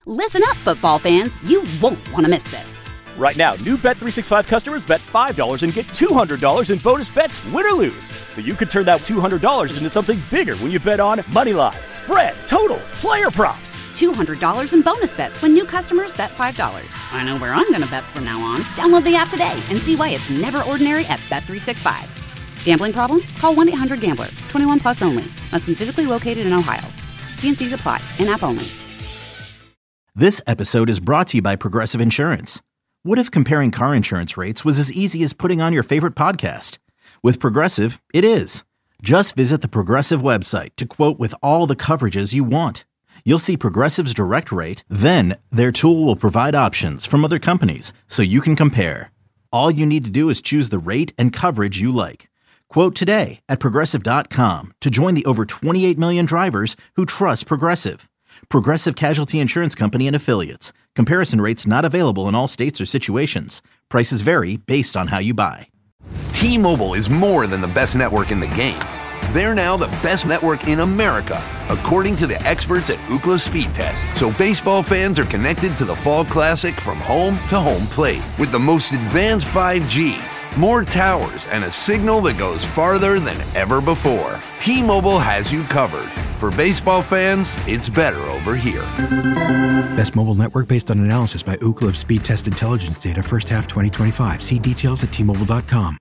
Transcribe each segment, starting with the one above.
Listen up, football fans. You won't want to miss this. Right now, new Bet365 customers bet $5 and get $200 in bonus bets, win or lose. So you could turn that $200 into something bigger when you bet on money line, spread, totals, player props. $200 in bonus bets when new customers bet $5. I know where I'm going to bet from now on. Download the app today and see why it's never ordinary at Bet365. Gambling problem? Call 1-800-GAMBLER. 21 plus only. Must be physically located in Ohio. T&Cs apply. In-app only. This episode is brought to you by Progressive Insurance. What if comparing car insurance rates was as easy as putting on your favorite podcast? With Progressive, it is. Just visit the Progressive website to quote with all the coverages you want. You'll see Progressive's direct rate, then their tool will provide options from other companies so you can compare. All you need to do is choose the rate and coverage you like. Quote today at Progressive.com to join the over 28 million drivers who trust Progressive. Progressive Casualty Insurance Company and Affiliates. Comparison rates not available in all states or situations. Prices vary based on how you buy. T-Mobile is more than the best network in the game. They're now the best network in America, according to the experts at Ookla Speed Test. So baseball fans are connected to the Fall Classic from home to home plate with the most advanced 5G, more towers, and a signal that goes farther than ever before. T-Mobile has you covered. For baseball fans, it's better over here. Best mobile network based on analysis by Ookla of Speed Test Intelligence data first half 2025. See details at T-Mobile.com.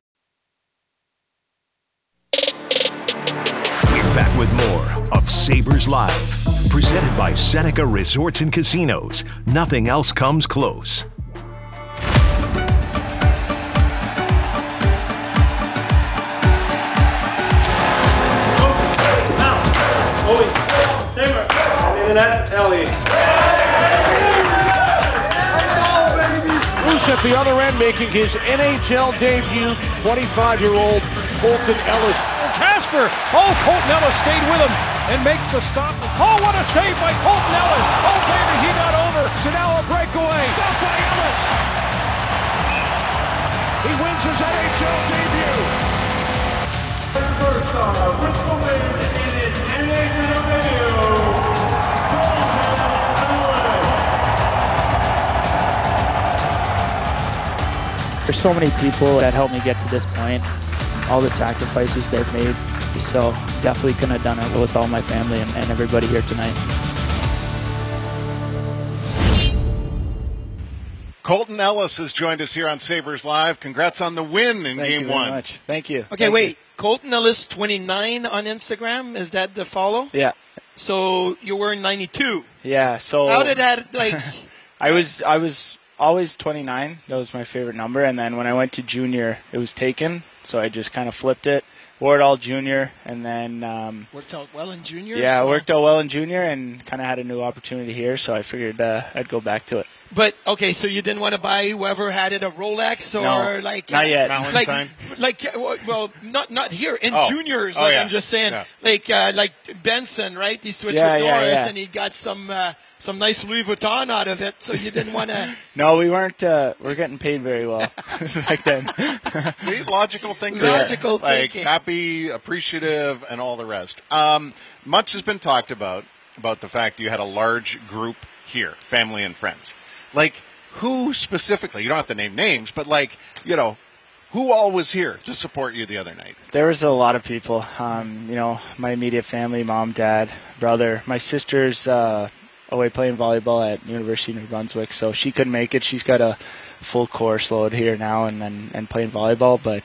We're back with more of Sabres Live. Presented by Seneca Resorts and Casinos. Nothing else comes close. Loose at the other end, making his NHL debut, 25-year-old Colton Ellis. Casper! Oh, Colton Ellis stayed with him and makes the stop. Oh, what a save by Colton Ellis! Oh, baby, he got over. So now a breakaway. Stop by Ellis. He wins his NHL debut. First with the win in his NHL debut. There's so many people that helped me get to this point, all the sacrifices they've made, so definitely couldn't have done it with all my family and everybody here tonight. Colton Ellis has joined us here on Sabres Live. Congrats on the win in Game 1. Thank you very much. Thank you. Okay, wait. Colton Ellis 29 on Instagram. Is that the follow? Yeah. So you were in 92. Yeah. So how did that I was always 29. That was my favorite number. And then when I went to junior, it was taken. So I just kind of flipped it, wore it all junior, and then worked out well in junior. Yeah, it worked out well in junior, and kind of had a new opportunity here. So I figured I'd go back to it. But okay, so you didn't want to buy whoever had it a Rolex or no, like not yet. Well, not here in juniors. Yeah. I'm just saying, yeah. like Benson, right? He switched with Norris, and he got some nice Louis Vuitton out of it. So you didn't want to. No, we weren't. We're getting paid very well back then. See, logical thinking. Logical thinking. Happy, appreciative, and all the rest. Much has been talked about the fact you had a large group here, family and friends. Like, who specifically, you don't have to name names, but who all was here to support you the other night? There was a lot of people. My immediate family, mom, dad, brother. My sister's away playing volleyball at University of New Brunswick, so she couldn't make it. She's got a full course load here now and playing volleyball, but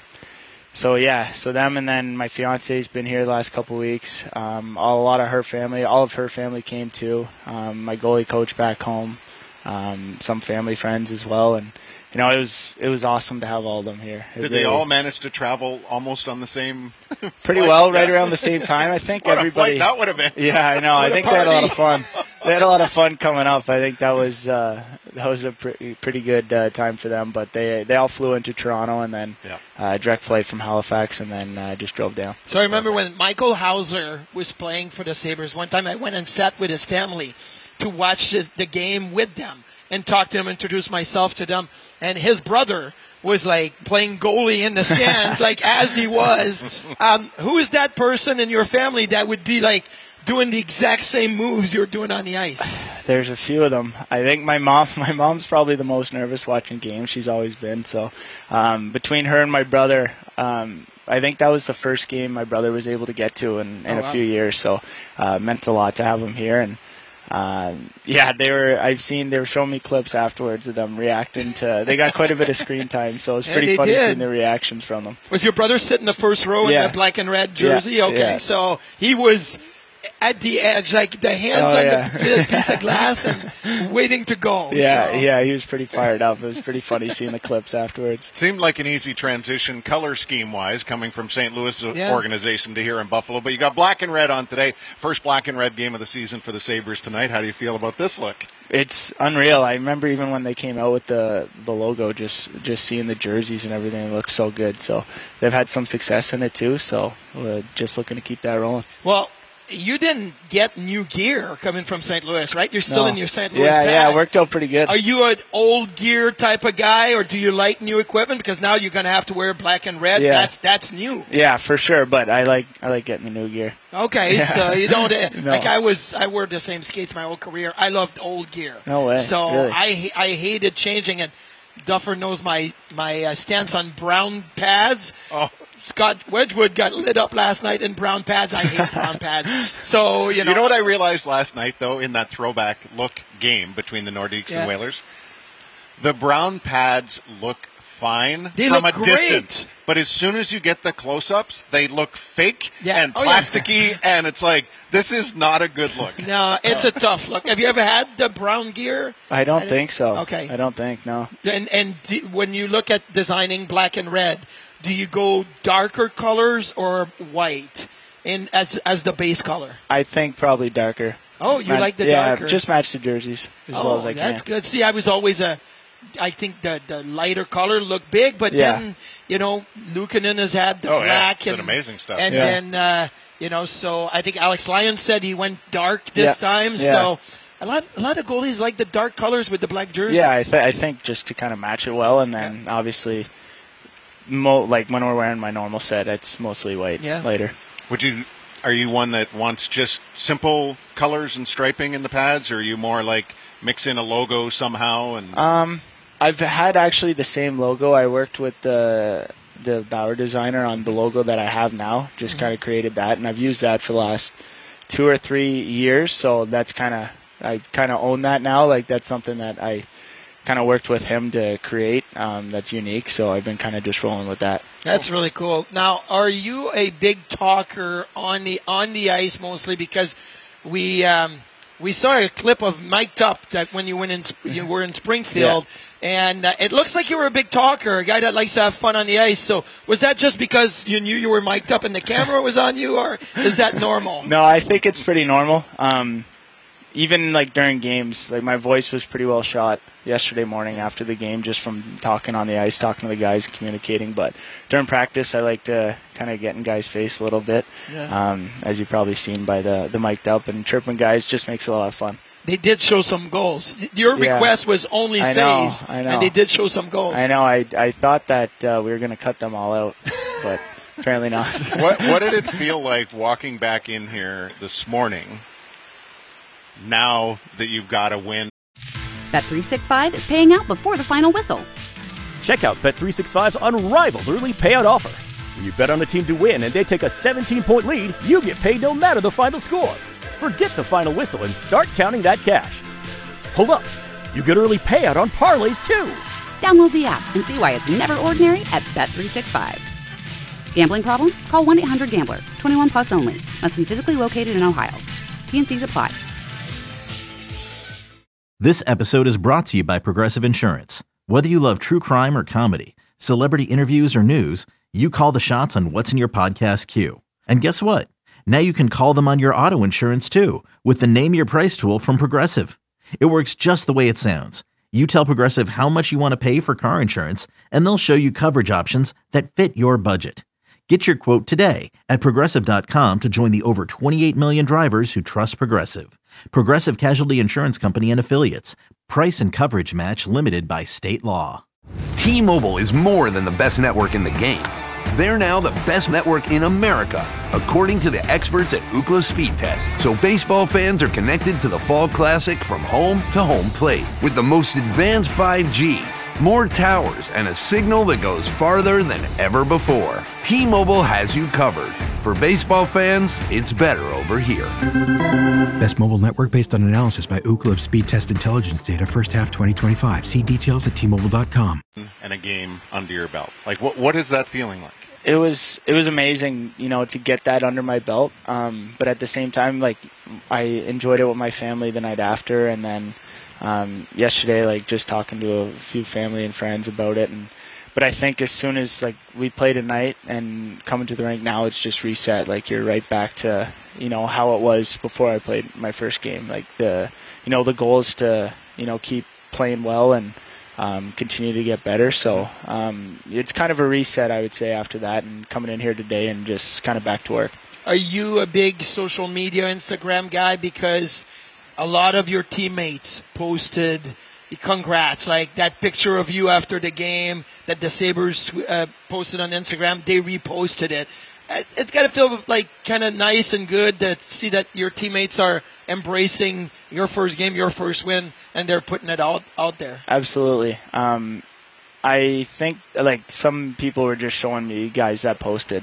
so them, and then my fiance's been here the last couple of weeks. All of her family came too. My goalie coach back home. Some family friends as well, and it was awesome to have all of them here. Did they all manage to travel almost on the same pretty well, right around the same time? I think what everybody. A flight that would have been. Yeah, I know. I think they had a lot of fun. They had a lot of fun coming up. I think that was a pretty good time for them. But they all flew into Toronto and then direct flight from Halifax, and then just drove down. So I remember when Michael Hauser was playing for the Sabres. One time I went and sat with his family to watch the game with them and talk to them, introduce myself to them. And his brother was like playing goalie in the stands, like as he was. Who is that person in your family that would be like doing the exact same moves you're doing on the ice? There's a few of them. I think my mom's probably the most nervous watching games. She's always been. So between her and my brother, I think that was the first game my brother was able to get to in a few years. So it meant a lot to have him here. And they were showing me clips afterwards of them reacting to. They got quite a bit of screen time, so it was pretty funny seeing the reactions from them. Was your brother sitting in the first row in the black and red jersey? Yeah. Okay, so he was at the edge, like the hands on the piece of glass and waiting to go. Yeah, he was pretty fired up. It was pretty funny seeing the clips afterwards. It seemed like an easy transition color scheme-wise coming from St. Louis organization to here in Buffalo. But you got black and red on today. First black and red game of the season for the Sabres tonight. How do you feel about this look? It's unreal. I remember even when they came out with the logo, just seeing the jerseys and everything, it looks so good. So they've had some success in it too. So we're just looking to keep that rolling. Well, you didn't get new gear coming from St. Louis, right? You're still in your St. Louis pads. Yeah, it worked out pretty good. Are you an old gear type of guy, or do you like new equipment? Because now you're going to have to wear black and red. Yeah. That's new. Yeah, for sure. But I like getting the new gear. Okay, so you don't like I wore the same skates my whole career. I loved old gear. No way. So really? I hated changing it. Duffer knows my stance on brown pads. Oh. Scott Wedgwood got lit up last night in brown pads. I hate brown pads. So, you know what I realized last night, though, in that throwback look game between the Nordiques and Whalers? The brown pads look fine from a distance. But as soon as you get the close-ups, they look fake and plasticky, and it's like, this is not a good look. No, it's a tough look. Have you ever had the brown gear? I don't think so. Okay. I don't think, no. And when you look at designing black and red, do you go darker colors or white as the base color? I think probably darker. Oh, you like the darker? Yeah, just match the jerseys as well as I can. That's good. See, I was always I think the lighter color looked big, but then, Luukkonen has had the black. It's amazing stuff. And then, so I think Alex Lyons said he went dark this time. Yeah. So a lot of goalies like the dark colors with the black jerseys. Yeah, I think just to kind of match it well, and then obviously, like when we're wearing my normal set, it's mostly white later. Are you one that wants just simple colors and striping in the pads, or are you more like mix in a logo somehow? And I've had actually the same logo. I worked with the Bauer designer on the logo that I have now. Just kind of created that, and I've used that for the last 2 or 3 years. So that's I kind of own that now. Like that's something that I kind of worked with him to create. That's unique. So I've been kind of just rolling with that. That's really cool. Now, are you a big talker on the ice mostly? Because we saw a clip of Mic'd Up that when you were in Springfield, and it looks like you were a big talker, a guy that likes to have fun on the ice. So was that just because you knew you were mic'd up and the camera was on you, or is that normal? No, I think it's pretty normal. Even like during games, like my voice was pretty well shot yesterday morning after the game, just from talking on the ice, talking to the guys, communicating. But during practice, I like to kind of get in guys' face a little bit, as you've probably seen by the mic'd up and chirping guys. Just makes it a lot of fun. They did show some goals. Your request was only saves, I know. and they did show some goals. I know. I thought that we were going to cut them all out, but apparently not. What did it feel like walking back in here this morning, now that you've got a win? Bet365 is paying out before the final whistle. Check out Bet365's unrivaled early payout offer. When you bet on a team to win and they take a 17-point lead, you get paid no matter the final score. Forget the final whistle and start counting that cash. Hold up. You get early payout on parlays, too. Download the app and see why it's never ordinary at Bet365. Gambling problem? Call 1-800-GAMBLER. 21 plus only. Must be physically located in Ohio. T&Cs apply. This episode is brought to you by Progressive Insurance. Whether you love true crime or comedy, celebrity interviews or news, you call the shots on what's in your podcast queue. And guess what? Now you can call them on your auto insurance too with the Name Your Price tool from Progressive. It works just the way it sounds. You tell Progressive how much you want to pay for car insurance, and they'll show you coverage options that fit your budget. Get your quote today at Progressive.com to join the over 28 million drivers who trust Progressive. Progressive Casualty Insurance Company and Affiliates. Price and coverage match limited by state law. T-Mobile is more than the best network in the game. They're now the best network in America, according to the experts at Ookla Speed Test. So baseball fans are connected to the Fall Classic from home to home plate with the most advanced 5G, more towers, and a signal that goes farther than ever before. T-Mobile has you covered. For baseball fans, it's better over here. Best mobile network based on analysis by Ookla of Speed Test Intelligence data first half 2025. See details at T-Mobile.com. And a game under your belt. Like, what is that feeling like? It was amazing, to get that under my belt. But at the same time, I enjoyed it with my family the night after, and then yesterday, just talking to a few family and friends about it. But I think as soon as we played a night and coming to the rink now, it's just reset. You're right back to how it was before I played my first game. The goal is to keep playing well and continue to get better. So it's kind of a reset, I would say, after that, and coming in here today and just kind of back to work. Are you a big social media Instagram guy? Because a lot of your teammates posted congrats, like that picture of you after the game that the Sabres posted on Instagram. They reposted it. It's got to feel kind of nice and good to see that your teammates are embracing your first game, your first win, and they're putting it out there. Absolutely. I think some people were just showing me guys that posted,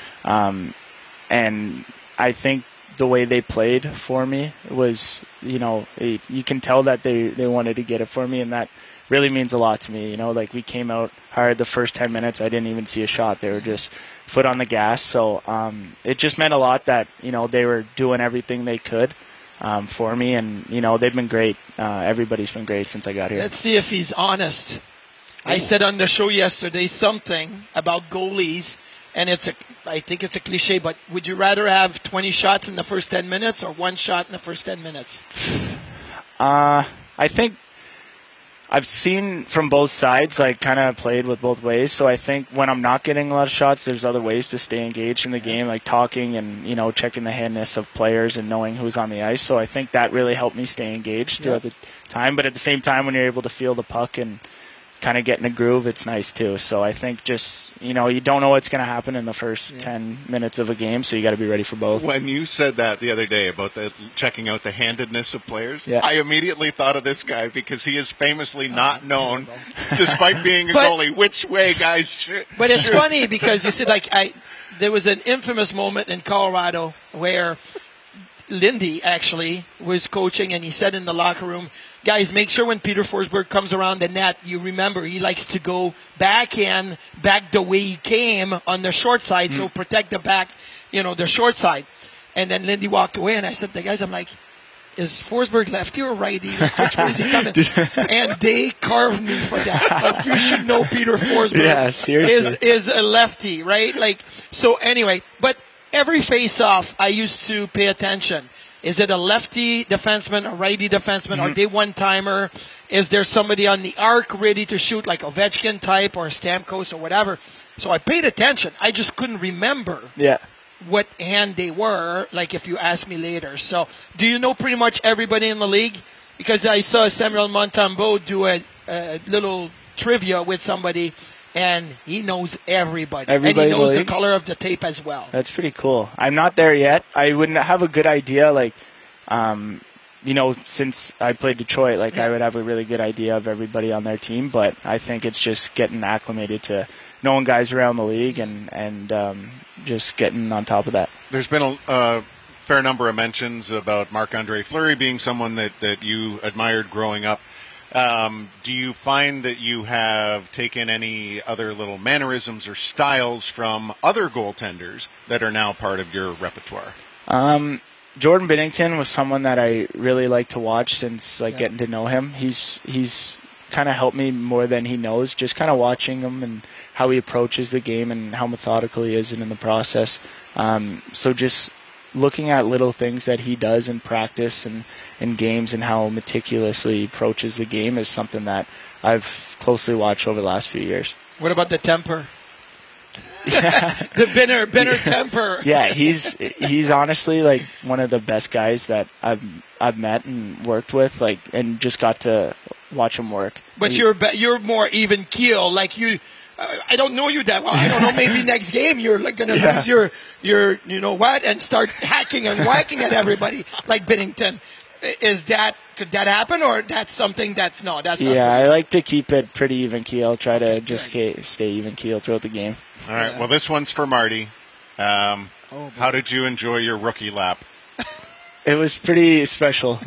and I think the way they played for me was, you can tell that they wanted to get it for me, and that really means a lot to me. We came out hard the first 10 minutes. I didn't even see a shot. They were just foot on the gas. So it just meant a lot that, they were doing everything they could for me, and, they've been great. Everybody's been great since I got here. Let's see if he's honest. I said on the show yesterday something about goalies, and I think it's a cliche, but would you rather have 20 shots in the first 10 minutes or one shot in the first 10 minutes? I think I've seen from both sides, kind of played with both ways. So I think when I'm not getting a lot of shots, there's other ways to stay engaged in the game, like talking and, checking the handness of players and knowing who's on the ice. So I think that really helped me stay engaged throughout the time. But at the same time, when you're able to feel the puck and kind of get in a groove, it's nice too. So I think just, you don't know what's going to happen in the first 10 minutes of a game, so you got to be ready for both. When you said that the other day about checking out the handedness of players, I immediately thought of this guy because he is famously not known, despite being a goalie, which way guys should. But it's funny because you said, there was an infamous moment in Colorado where Lindy actually was coaching, and he said in the locker room, guys, make sure when Peter Forsberg comes around the net, you remember he likes to go back the way he came on the short side, so protect the back, the short side. And then Lindy walked away, and I said to the guys, I'm like, is Forsberg lefty or righty? Which way is he coming? And they carved me for that. You should know Peter Forsberg is a lefty, right? So anyway, but every face-off, I used to pay attention. Is it a lefty defenseman, a righty defenseman? Are they one-timer? Is there somebody on the arc ready to shoot, like Ovechkin type or Stamkos or whatever? So I paid attention. I just couldn't remember what hand they were, if you ask me later. So do you know pretty much everybody in the league? Because I saw Samuel Montembeault do a little trivia with somebody, and he knows everybody. And he knows the color of the tape as well. That's pretty cool. I'm not there yet. I wouldn't have a good idea, since I played Detroit, I would have a really good idea of everybody on their team, but I think it's just getting acclimated to knowing guys around the league and just getting on top of that. There's been a fair number of mentions about Marc-Andre Fleury being someone that you admired growing up. Do you find that you have taken any other little mannerisms or styles from other goaltenders that are now part of your repertoire? Jordan Binnington was someone that I really like to watch since getting to know him. He's kind of helped me more than he knows, just kind of watching him and how he approaches the game and how methodical he is in the process. So just looking at little things that he does in practice and in games and how meticulously he approaches the game is something that I've closely watched over the last few years. What about the temper? The Binner temper. Yeah, he's honestly one of the best guys that I've met and worked with, and just got to watch him work. But you're more even keel, I don't know you that well. I don't know. Maybe next game you're like going to lose your, you know what, and start hacking and whacking at everybody like Binnington. Could that happen, or that's something that's not? Yeah, I like to keep it pretty even keel. Try to just stay even keel throughout the game. All right. Well, this one's for Marty. How did you enjoy your rookie lap? It was pretty special.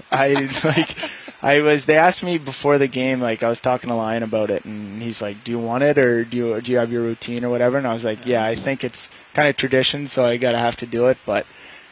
They asked me before the game, like I was talking to Lion about it, and he's like, "Do you want it, or do you have your routine or whatever?" And I was like, "Yeah, I think it's kind of tradition, so I gotta have to do it." But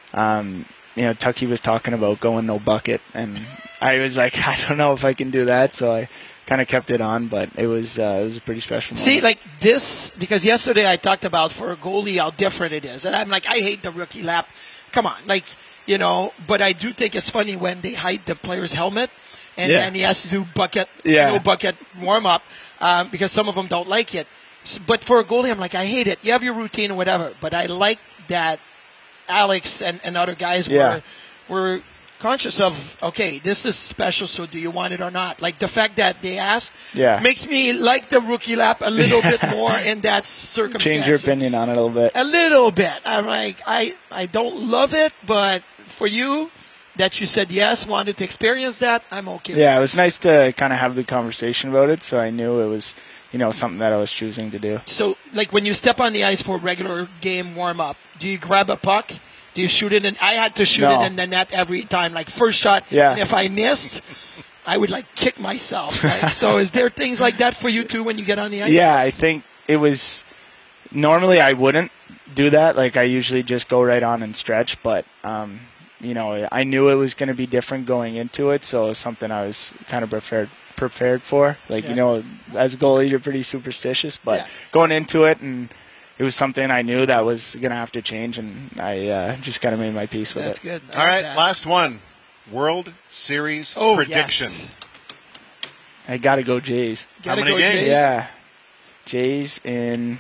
Tucky was talking about going no bucket, and I was like, I don't know if I can do that, so I kind of kept it on. But it was a pretty special moment. See, like this, because yesterday I talked about for a goalie how different it is, and I'm like, I hate the rookie lap. Come on, but I do think it's funny when they hide the player's helmet. And then he has to do no bucket warm up because some of them don't like it. But for a goalie, I'm like, I hate it. You have your routine or whatever. But I like that Alex and other guys were conscious of, okay, this is special, so do you want it or not? Like the fact that they asked makes me like the rookie lap a little bit more in that circumstance. Change your opinion on it a little bit. A little bit. I'm like, I don't love it, but for you, that you said yes, wanted to experience that, I'm okay. Yeah, it was nice to kind of have the conversation about it, so I knew it was, something that I was choosing to do. So, like when you step on the ice for a regular game warm-up, do you grab a puck? Do you shoot it in? I had to shoot it in the net every time, like first shot. Yeah. And if I missed, I would like kick myself. Right? So is there things like that for you too when you get on the ice? Yeah, I think it was, normally I wouldn't do that. Like I usually just go right on and stretch, but I knew it was going to be different going into it, so it was something I was kind of prepared for. Like, as a goalie, you're pretty superstitious, but going into it, and it was something I knew that was going to have to change, and I just kind of made my peace with it. That's good. All right, last one. World Series prediction. Yes. I got to go Jays. How many games? Yeah. Jays in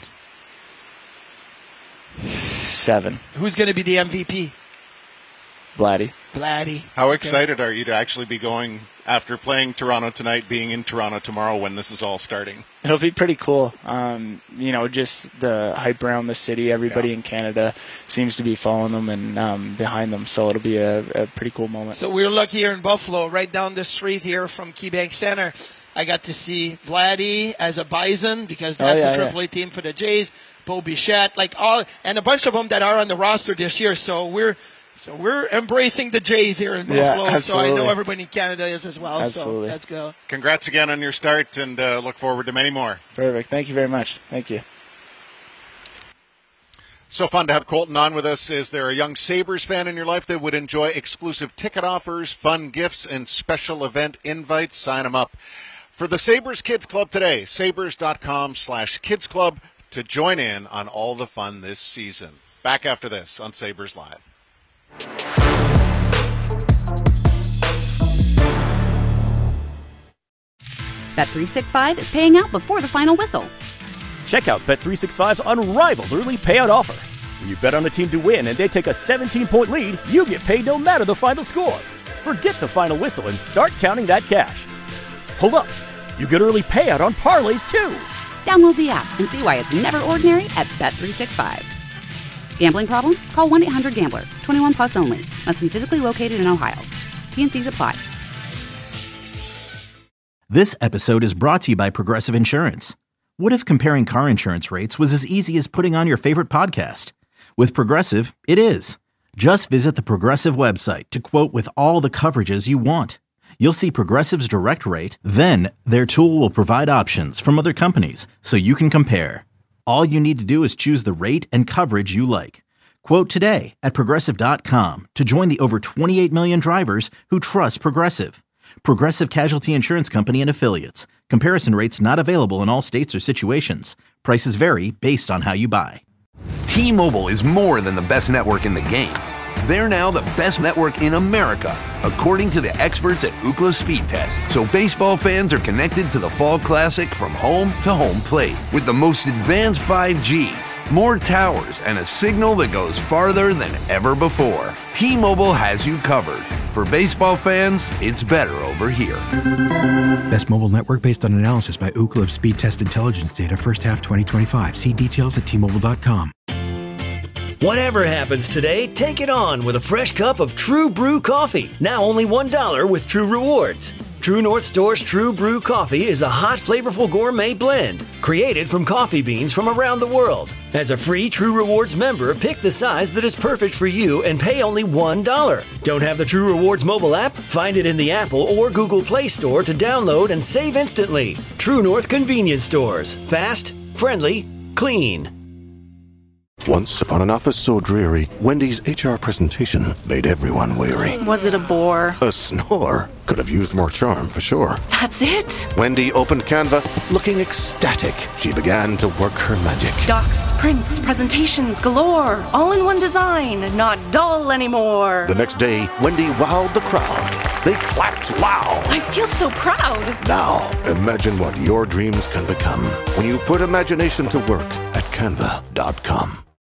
7. Who's going to be the MVP? Vladdy. How excited are you to actually be going after playing Toronto tonight, being in Toronto tomorrow when this is all starting? It'll be pretty cool. Just the hype around the city. Everybody in Canada seems to be following them and behind them, so it'll be a pretty cool moment. So we're lucky here in Buffalo, right down the street here from KeyBank Center. I got to see Vladdy as a Bison because that's the AAA team for the Jays. Bo Bichette, and a bunch of them that are on the roster this year. So we're embracing the Jays here in Buffalo, so I know everybody in Canada is as well. Absolutely. So let's go. Congrats again on your start, and look forward to many more. Perfect. Thank you very much. Thank you. So fun to have Colton on with us. Is there a young Sabres fan in your life that would enjoy exclusive ticket offers, fun gifts, and special event invites? Sign them up for the Sabres Kids Club today. Sabres.com/Kids Club to join in on all the fun this season. Back after this on Sabres Live. Bet365 is paying out before the final whistle. Check out Bet365's unrivaled early payout offer. When you bet on a team to win and they take a 17-point lead, you get paid no matter the final score. Forget the final whistle and start counting that cash. Hold up. You get early payout on parlays, too. Download the app and see why it's never ordinary at Bet365. Gambling problem? Call 1-800-GAMBLER. 21 plus only. Must be physically located in Ohio. T&Cs apply. This episode is brought to you by Progressive Insurance. What if comparing car insurance rates was as easy as putting on your favorite podcast? With Progressive, it is. Just visit the Progressive website to quote with all the coverages you want. You'll see Progressive's direct rate, then their tool will provide options from other companies so you can compare. All you need to do is choose the rate and coverage you like. Quote today at Progressive.com to join the over 28 million drivers who trust Progressive. Progressive Casualty Insurance Company and Affiliates. Comparison rates not available in all states or situations. Prices vary based on how you buy. T-Mobile is more than the best network in the game. They're now the best network in America, according to the experts at Ookla Speed Test. So baseball fans are connected to the Fall Classic from home to home plate with the most advanced 5G, more towers, and a signal that goes farther than ever before. T-Mobile has you covered. For baseball fans, it's better over here. Best mobile network based on analysis by Ookla of speed test intelligence data first half 2025. See details at T-Mobile.com. Whatever happens today, take it on with a fresh cup of True Brew coffee. Now only $1 with True Rewards. True North Store's True Brew coffee is a hot, flavorful gourmet blend created from coffee beans from around the world. As a free True Rewards member, pick the size that is perfect for you and pay only $1. Don't have the True Rewards mobile app? Find it in the Apple or Google Play Store to download and save instantly. True North Convenience Stores. Fast, friendly, clean. Once upon an office so dreary, Wendy's HR presentation made everyone weary. Was it a bore? A snore. Could have used more charm, for sure. That's it? Wendy opened Canva, looking ecstatic. She began to work her magic. Docs, prints, presentations galore. All in one design, not dull anymore. The next day, Wendy wowed the crowd. They clapped loud. I feel so proud. Now, imagine what your dreams can become when you put imagination to work at Canva.com.